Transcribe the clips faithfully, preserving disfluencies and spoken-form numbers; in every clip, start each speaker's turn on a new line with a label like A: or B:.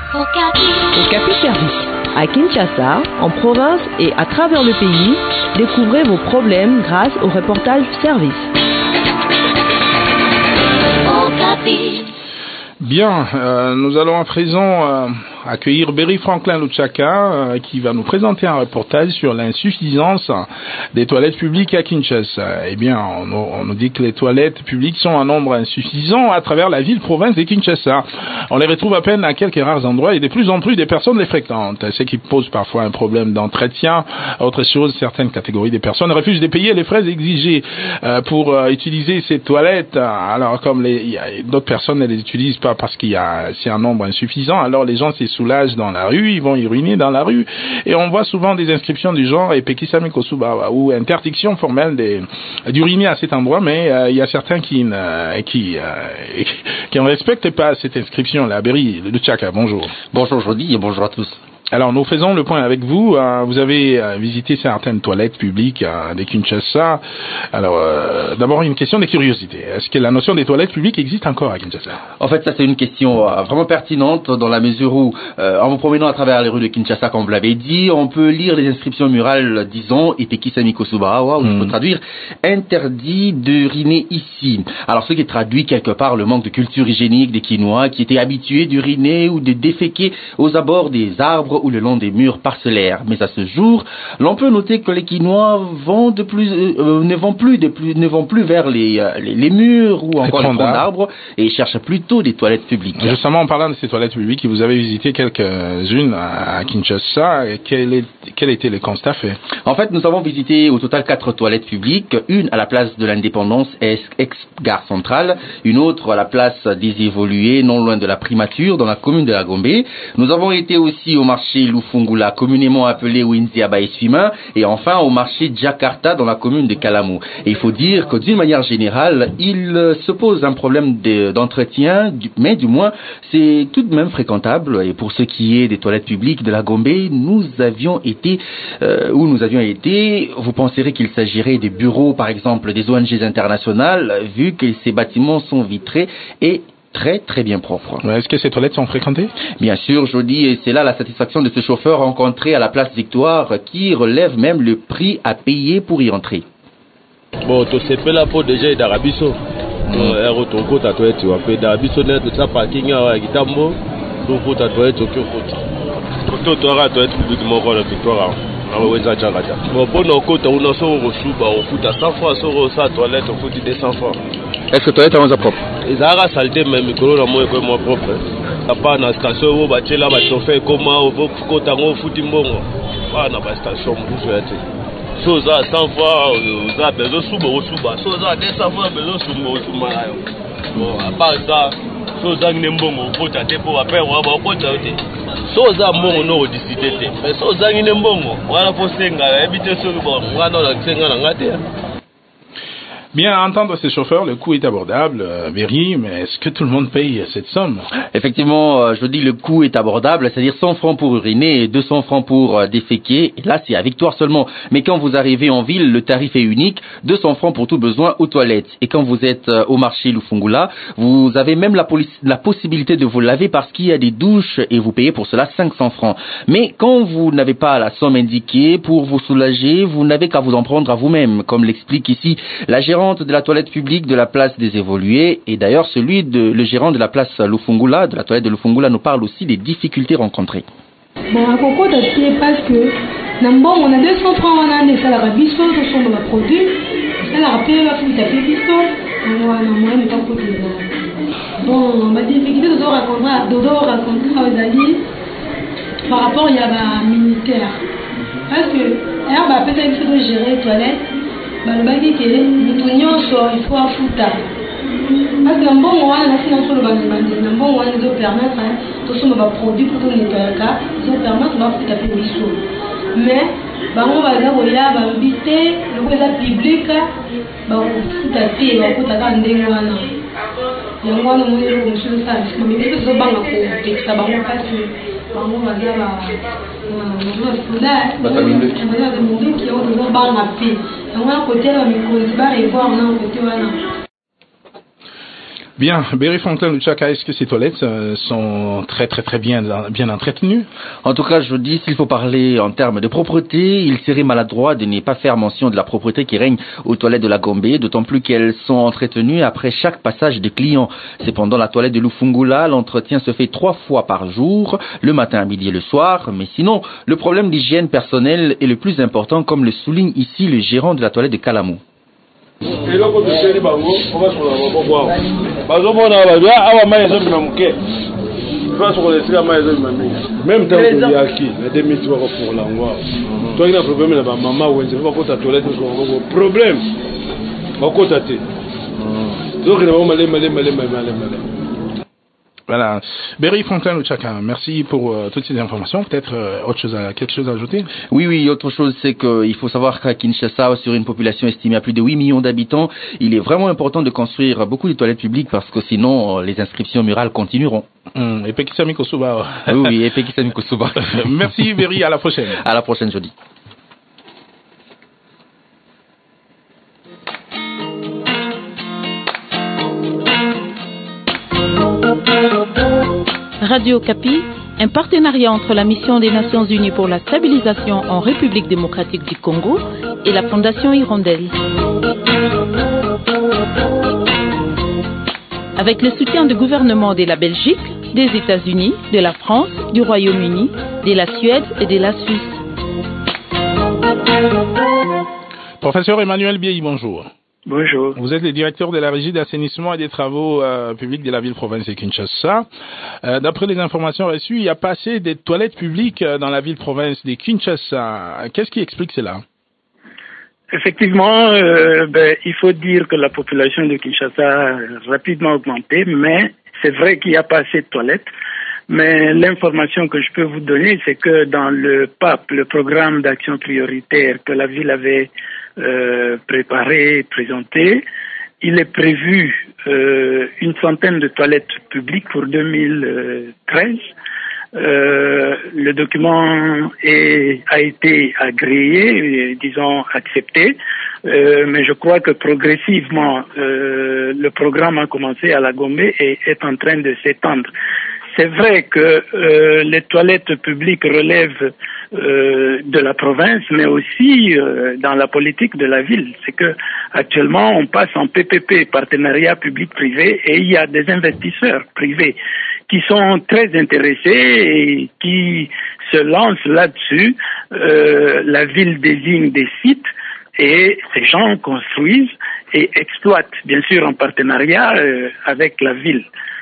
A: Okapi Service. À Kinshasa, en province et à travers le pays, découvrez vos problèmes grâce au reportage service. Okapi.
B: Bien, euh, nous allons à présent euh, accueillir Berry Franklin Luchaka euh, qui va nous présenter un reportage sur l'insuffisance des toilettes publiques à Kinshasa. Eh bien, on, on nous dit que les toilettes publiques sont en nombre insuffisant à travers la ville-province de Kinshasa. On les retrouve à peine à quelques rares endroits et de plus en plus des personnes les fréquentent, ce qui pose parfois un problème d'entretien. Autre chose, certaines catégories de personnes refusent de payer les frais exigés euh, pour euh, utiliser ces toilettes. Alors, comme les, y a, d'autres personnes ne les utilisent pas parce qu'il y a c'est un nombre insuffisant, alors les gens se soulagent dans la rue, ils vont uriner dans la rue, et on voit souvent des inscriptions du genre Epekisami Kosuba ou interdiction formelle d'uriner à cet endroit, mais euh, il y a certains qui ne qui, euh, qui ne respectent pas cette inscription. La Berry Luchaka, bonjour.
C: Bonjour Jody et bonjour à tous.
B: Alors, nous faisons le point avec vous. Euh, vous avez euh, visité certaines toilettes publiques euh, de Kinshasa. Alors, euh, d'abord, une question de curiosité. Est-ce que la notion des toilettes publiques existe encore à Kinshasa?
C: En fait, ça, c'est une question euh, vraiment pertinente dans la mesure où, euh, en vous promenant à travers les rues de Kinshasa, comme vous l'avez dit, on peut lire les inscriptions murales disant « Epekisami Kosubarawa » ou mm. on peut traduire « Interdit d'uriner ici ». Alors, ce qui traduit quelque part le manque de culture hygiénique des Kinois qui étaient habitués d'uriner ou de déféquer aux abords des arbres ou le long des murs parcellaires. Mais à ce jour, l'on peut noter que les Kinois vont de plus, euh, ne vont plus, de plus, ne vont plus vers les, euh, les, les murs ou encore les troncs d'arbres et cherchent plutôt des toilettes publiques.
B: Justement, en parlant de ces toilettes publiques, vous avez visité quelques-unes à Kinshasa. Quel, est, quel était le constat fait?
C: En fait, nous avons visité au total quatre toilettes publiques, une à la place de l'Indépendance, ex-gare centrale, une autre à la place des Évolués, non loin de la Primature, dans la commune de la Gombe. Nous avons été aussi au marché Lufungula, communément appelé Winziaba Esfima, et enfin au marché Jakarta dans la commune de Kalamu. Et il faut dire que d'une manière générale, il se pose un problème de, d'entretien, mais du moins c'est tout de même fréquentable. Et pour ce qui est des toilettes publiques de la Gombe, nous avions été, euh, où nous avions été, vous penserez qu'il s'agirait des bureaux par exemple des O N G internationales, vu que ces bâtiments sont vitrés et très très bien propre.
B: Est-ce que ces toilettes sont fréquentées?
C: Bien sûr, je dis, et c'est là la satisfaction de ce chauffeur rencontré à la place Victoire qui relève même le prix à payer pour y entrer.
D: Bon, tu sais pas là pour déjà d'Arabiso. Un retour côté à toi, tu vas payer d'Arabiso net de ça parking à Gitambo. Donc côté à toi, tu vas côté. Côté toi, tu vas publiquement voir la Victoire. Bon, pour nos côtés, on a son reçu, on fout à cent francs, sur sa toilette, on fout des cent francs.
C: Est-ce que toilette est propre?
D: Les arats saletés, même, micro, la moins que moi propre. La part dans la station, on va là, on va faire comment, on va côté, on fout un bon. Pas dans la station, vous souhaitez. Chose à cent francs, on a besoin de sous, on sous, chose à deux cents francs, besoin de sous, on sous. Bon, à part ça, chose à une bonne, on faut tâter pour après, on va pas tâter. Soza mbongo no odisitete mais soza ngine mbongo wala posenga ebite so bon wana la tsenga na ngate.
B: Bien, à entendre ces chauffeurs, le coût est abordable, euh, Berry, mais est-ce que tout le monde paye cette somme?
C: Effectivement, euh, je dis le coût est abordable, c'est-à-dire cent francs pour uriner et deux cents francs pour euh, déféquer. Et là, c'est à Victoire seulement. Mais quand vous arrivez en ville, le tarif est unique, deux cents francs pour tout besoin aux toilettes. Et quand vous êtes euh, au marché Lufungula, vous avez même la, police, la possibilité de vous laver parce qu'il y a des douches et vous payez pour cela cinq cents francs. Mais quand vous n'avez pas la somme indiquée pour vous soulager, vous n'avez qu'à vous en prendre à vous-même, comme l'explique ici la gérante de la toilette publique de la place des Évolués, et d'ailleurs celui de le gérant de la place Lufungula, de la toilette de Lufungula, nous parle aussi des difficultés rencontrées.
E: Bon, à propos de ce parce que d'abord on a deux cents francs on a des salaires biso, ce sont nos produits, ça la rappelle la fille d'appeler biso, on a moins de temps pour dire. Bon, ma difficulté de raconter, de raconter aux alliés par rapport il y a un militaire, parce que alors bah peut-être qu'il faut gérer les toilettes. balobaki ke mutu nyonso il faut afuta parce que na mbongo wana nasi na solo bandebandeli na mbongo wana ezopermettre tosomba baproduit po tonetayaka ezopermettre bafuta mpe biso mais bango baza koya balobi te loko eza publike bakofuta te bakotaka ndenge wana yango wana omoni eloko mosusu osala bisima mais mpe tozobanga kotekisa bango kasi bango baza baza minduki yango tozobanga mpe yango na kote ya bamikonzi barevoir na kote wana.
B: Bien, Berry Franklin Luchaka, est-ce que ces toilettes euh, sont très très très bien, bien entretenues?
C: En tout cas, je dis, s'il faut parler en termes de propreté, il serait maladroit de ne pas faire mention de la propreté qui règne aux toilettes de la Gombe, d'autant plus qu'elles sont entretenues après chaque passage des clients. Cependant, la toilette de Lufungula, l'entretien se fait trois fois par jour, le matin, à midi et le soir. Mais sinon, le problème d'hygiène personnelle est le plus important, comme le souligne ici le gérant de la toilette de Kalamu.
F: eloko biseli bango obasokola maboko awa bazomona baza awa mai ezobima moke basokola esika mai ezobima mingi même ntango toyaki na deux mille trois kofongola yango awa toyaki na problème na bamama wenze bakota toilette bakoko problème bakota te tozokende bango malema malema malema malema.
B: Voilà. Berry Franklin Luchaka, merci pour euh, toutes ces informations. Peut-être euh, autre chose à, quelque chose à ajouter?
C: Oui, oui, autre chose, c'est qu'il faut savoir qu'à Kinshasa, sur une population estimée à plus de huit millions d'habitants, il est vraiment important de construire beaucoup de toilettes publiques parce que sinon, les inscriptions murales continueront.
B: Hum, et Pekisami Kosuba.
C: Oui, oui, et Pekisami Kosuba.
B: Merci Berry, à la prochaine.
C: À la prochaine jeudi.
G: Radio Okapi, un partenariat entre la Mission des Nations Unies pour la stabilisation en République démocratique du Congo et la Fondation Hirondelle. Avec le soutien du gouvernement de la Belgique, des États-Unis, de la France, du Royaume-Uni, de la Suède et de la Suisse.
B: Professeur Emmanuel Biei, bonjour.
H: Bonjour.
B: Vous êtes le directeur de la régie d'assainissement et des travaux euh, publics de la ville-province de Kinshasa. Euh, d'après les informations reçues, il n'y a pas assez de toilettes publiques dans la ville-province de Kinshasa. Qu'est-ce qui explique cela?
H: Effectivement, euh, ben, il faut dire que la population de Kinshasa a rapidement augmenté, mais c'est vrai qu'il n'y a pas assez de toilettes. Mais l'information que je peux vous donner, c'est que dans le P A P, le programme d'action prioritaire que la ville avait euh, préparé et présenté, il est prévu euh, une centaine de toilettes publiques pour deux mille treize. Euh, le document est, a été agréé, disons accepté, euh, mais je crois que progressivement, euh, le programme a commencé à la Gombe et est en train de s'étendre. C'est vrai que euh, les toilettes publiques relèvent euh, de la province, mais aussi euh, dans la politique de la ville. C'est que actuellement, on passe en P P P, partenariat public-privé, et il y a des investisseurs privés qui sont très intéressés et qui se lancent là-dessus. Euh, la ville désigne des sites et ces gens construisent et exploitent, bien sûr en partenariat euh, avec la ville.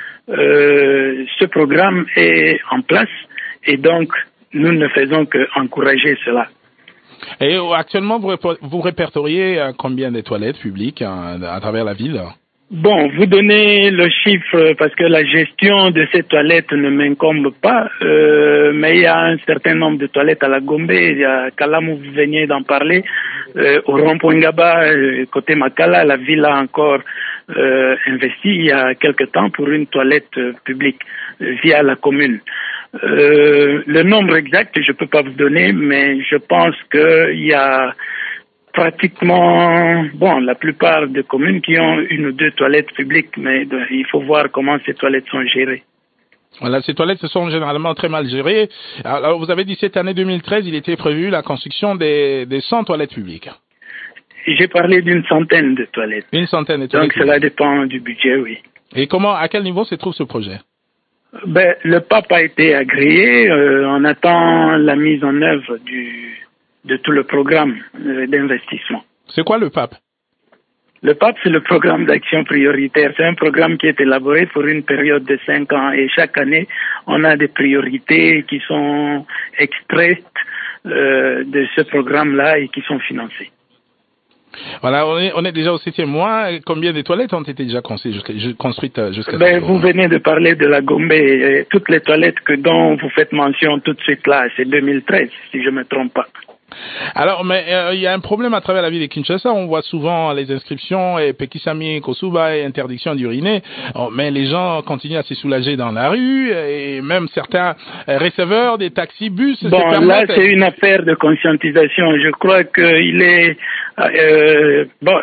H: Euh, ce programme est en place et donc nous ne faisons qu'encourager cela.
B: Et actuellement, vous, vous répertoriez combien de toilettes publiques à, à travers la ville?
H: Bon, vous donnez le chiffre parce que la gestion de ces toilettes ne m'incombe pas, euh, mais il y a un certain nombre de toilettes à la Gombe, il y a Kalamu, vous veniez d'en parler, euh, au rond-point Ngaba, euh, côté Makala, la ville a encore euh, investi il y a quelque temps pour une toilette euh, publique euh, via la commune. Euh, le nombre exact, je ne peux pas vous donner, mais je pense qu'il y a pratiquement, bon, la plupart des communes qui ont une ou deux toilettes publiques, mais de, il faut voir comment ces toilettes sont gérées.
B: Voilà, ces toilettes sont généralement très mal gérées. Alors, vous avez dit cette année deux mille treize, il était prévu la construction des, des cent toilettes publiques.
H: J'ai parlé d'une centaine de toilettes.
B: Une centaine de toilettes.
H: Donc cela dépend du budget, oui.
B: Et comment, à quel niveau se trouve ce projet?
H: Ben, le P A P a été agréé. Euh, on attend la mise en œuvre du de tout le programme euh, d'investissement.
B: C'est quoi le P A P?
H: Le P A P, c'est le programme d'action prioritaire. C'est un programme qui est élaboré pour une période de cinq ans et chaque année, on a des priorités qui sont extraites euh, de ce programme-là et qui sont financées.
B: Voilà, on est, on est déjà au septième mois. Combien de toilettes ont été déjà construites jusqu'à, construites jusqu'à
H: ben, vous venez de parler de la Gombe. Et toutes les toilettes que dont vous faites mention tout de suite là, c'est deux mille treize, si je ne me trompe pas.
B: Alors, mais il euh, y a un problème à travers la ville de Kinshasa. On voit souvent les inscriptions et Pekisami, Kosuba et interdiction d'uriner. Oh, mais les gens continuent à se soulager dans la rue et même certains receveurs des taxis bus.
H: Bon, là, c'est une affaire de conscientisation. Je crois qu'il est euh, bon.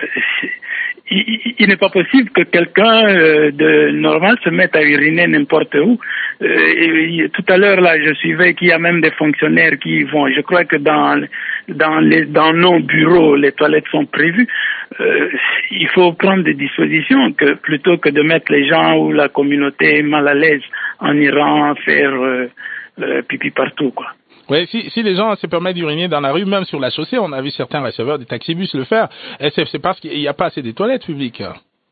H: Il, il n'est pas possible que quelqu'un euh, de normal se mette à uriner n'importe où. Euh, et, tout à l'heure, là, je suivais qu'il y a même des fonctionnaires qui vont. Je crois que dans dans les dans nos bureaux, les toilettes sont prévues. Euh, il faut prendre des dispositions que plutôt que de mettre les gens ou la communauté mal à l'aise en irant faire euh, euh, pipi partout, quoi.
B: Oui, si, si les gens se permettent d'uriner dans la rue, même sur la chaussée, on a vu certains receveurs des taxibus le faire. Est-ce c'est parce qu'il n'y a pas assez de toilettes publiques?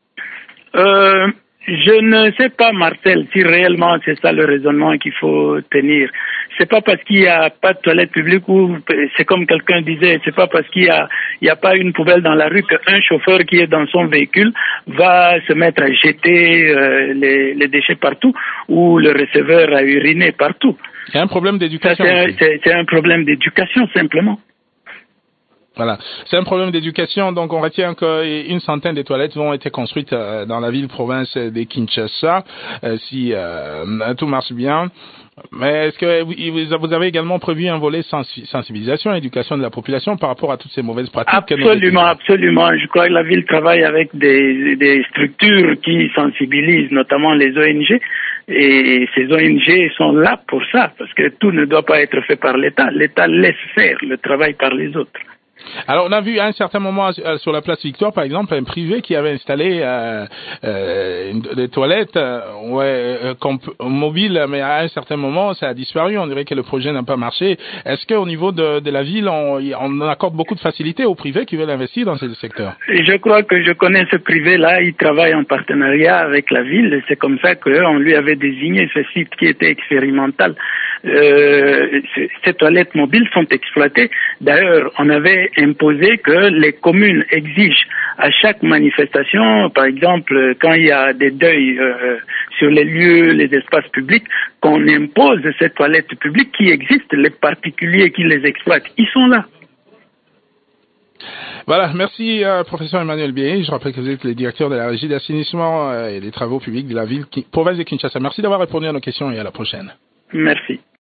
H: Euh, je ne sais pas, Marcel, si réellement c'est ça le raisonnement qu'il faut tenir. C'est pas parce qu'il n'y a pas de toilettes publiques ou c'est comme quelqu'un disait, c'est pas parce qu'il y a, il y a pas une poubelle dans la rue qu'un chauffeur qui est dans son véhicule va se mettre à jeter euh, les, les déchets partout ou le receveur à uriner partout.
B: C'est un problème d'éducation.
H: C'est un, un problème d'éducation, simplement.
B: Voilà, c'est un problème d'éducation. Donc, on retient qu'une centaine de toilettes vont être construites dans la ville-province de Kinshasa, si euh, tout marche bien. Mais est-ce que vous avez également prévu un volet sensibilisation, éducation de la population par rapport à toutes ces mauvaises pratiques?
H: Absolument, absolument. Je crois que la ville travaille avec des, des structures qui sensibilisent, notamment les O N G. Et ces O N G sont là pour ça, parce que tout ne doit pas être fait par l'État. L'État laisse faire le travail par les autres.
B: Alors, on a vu à un certain moment sur la place Victoire, par exemple, un privé qui avait installé euh, euh, des toilettes euh, ouais, euh, mobiles, mais à un certain moment, ça a disparu. On dirait que le projet n'a pas marché. Est-ce qu'au niveau de, de la ville, on, on accorde beaucoup de facilité aux privés qui veulent investir dans ce secteur?
H: Je crois que je connais ce privé-là. Il travaille en partenariat avec la ville. C'est comme ça qu'on lui avait désigné ce site qui était expérimental. Euh, ces toilettes mobiles sont exploitées. D'ailleurs, on avait imposé que les communes exigent à chaque manifestation, par exemple, quand il y a des deuils euh, sur les lieux, les espaces publics, qu'on impose ces toilettes publiques qui existent. Les particuliers qui les exploitent, ils sont là.
B: Voilà, merci euh, professeur Emmanuel Bié. Je rappelle que vous êtes le directeur de la régie d'assainissement euh, et des travaux publics de la ville province de Kinshasa. Merci d'avoir répondu à nos questions et à la prochaine.
H: Merci.